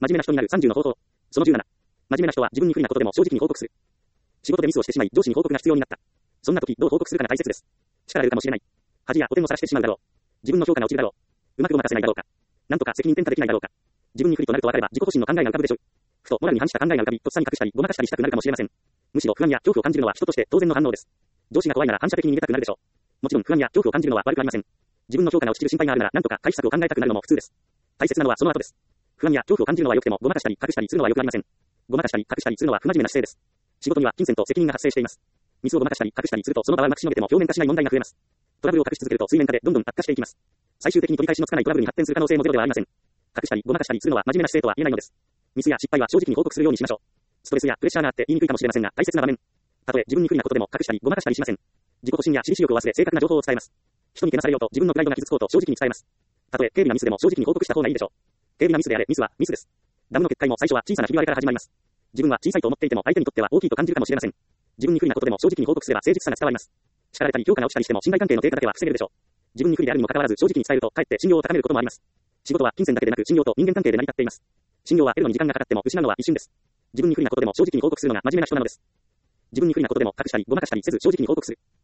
真面目な人になる30の方法。その17。真面目な人は自分に不利なことでも正直に報告する。仕事でミスをしてしまい、上司に報告が必要になった。そんな時、どう報告するかが大切です。力が出るかもしれない。恥や汚点を晒してしまうだろう。自分の評価が落ちるだろう。うまくごまかせないだろうか。なんとか責任転嫁できないだろうか。自分に不利となると分かれば自己保身の考えが浮かぶでしょう。ふとモラルに反した考えが浮かび、とっさに隠したり、ごまかしたりしたくなるかもしれません。むしろ不安や恐怖を感じるのは人として当然の反応です。上司が怖いなら反射的に逃げたくなるでしょう。もちろん不安や恐怖を感じるのは悪くありません。自分の評価が落ちる心配があるならなんとか回避策を考えたくなるのも普通です。大切なのはその後です。不安や恐怖を感じるのは良くても、ごまかしたり隠したりするのは良くありません。ごまかしたり隠したりするのは不真面目な姿勢です。仕事には金銭と責任が発生しています。ミスをごまかしたり隠したりするとその場はうまくしのげても表面化しない問題が増えます。トラブルを隠し続けると水面下でどんどん悪化していきます。最終的に取り返しのつかないトラブルに発展する可能性もゼロではありません。隠したりごまかしたりするのは真面目な姿勢とは言えないのです。ミスや失敗は正直に報告するようにしましょう。ストレスやプレッシャーがあって言いにくいかもしれませんが、大切な場面。たとえ自分に不利なことでも隠したりごまかしたりしません。自己保身や私利私欲を忘れ正確な情報を伝えます。人にけなされようと自分のプライドが傷つこうと正直に伝えます。たとえ軽微なミスでも正直に報告した方がいいでしょう。軽微なミスであれ、ミスはミスです。ダムの決壊も最初は小さなひび割れから始まります。自分は小さいと思っていても相手にとっては大きいと感じるかもしれません。自分に不利なことでも正直に報告すれば誠実さが伝わります。叱られたり評価が落ちたりしても信頼関係の低下だけは防げるでしょう。自分に不利であるにもかかわらず正直に伝えるとかえって信用を高めることもあります。仕事は金銭だけでなく信用と人間関係で成り立っています。信用は得るのに時間がかかっても失うのは一瞬です。自分に不利なことでも正直に報告するのが真面目な人なのです。自分に不利なことでも隠したりごまかしたりせず正直に報告する。